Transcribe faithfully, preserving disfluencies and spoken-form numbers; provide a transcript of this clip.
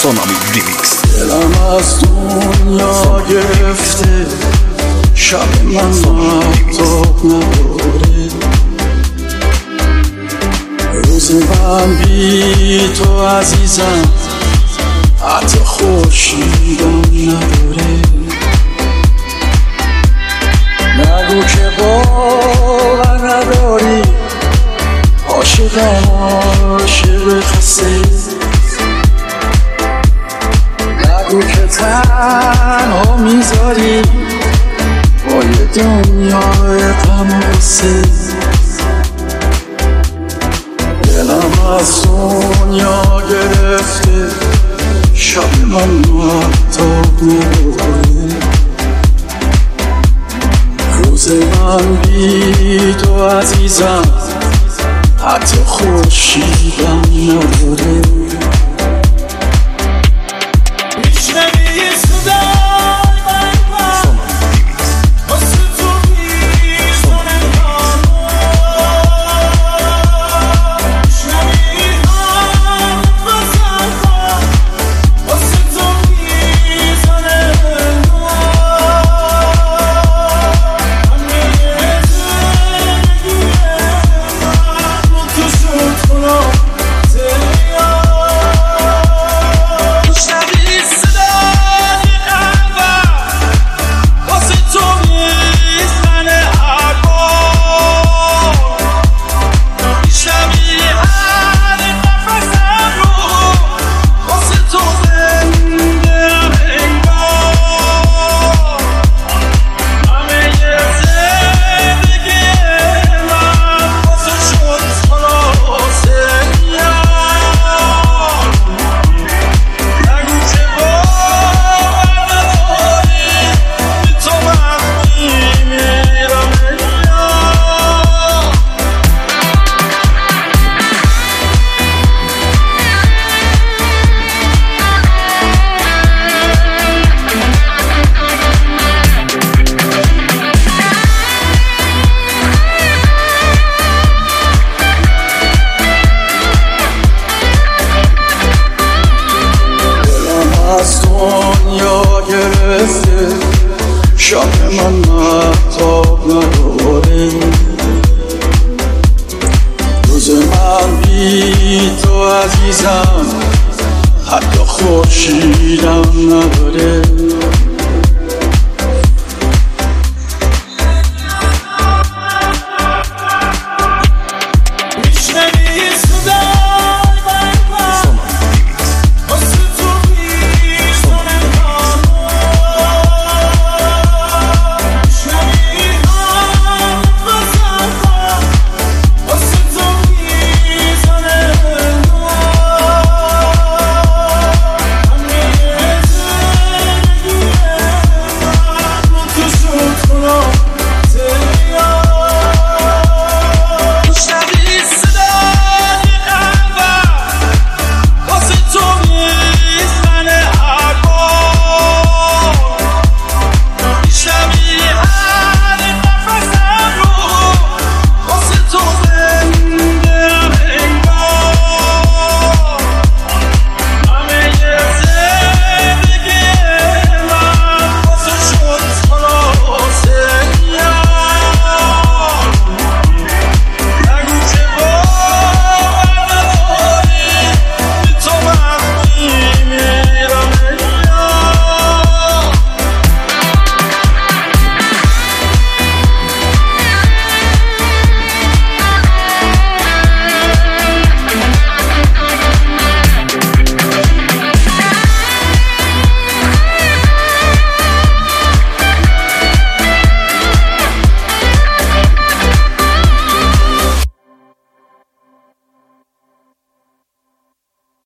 سونامی ریمیکس. دلم از دنیا گرفته، شب من مهتاب نداره، روز من بی تو عزیزم حتی خورشیدم نداره. نگو که باور نداری، عاشقم عاشق خسته. نگو که تنها میذاری با یه دنیای غم و غصه. دلم از دنیا گرفته، شب من مهتاب نداره، روز من بی تو عزیزم حتی خورشیدم نداره. از دنیا گرفته، شب من مهتاب نداره، روز من بی تو عزیزم حتی خورشیدم نداره.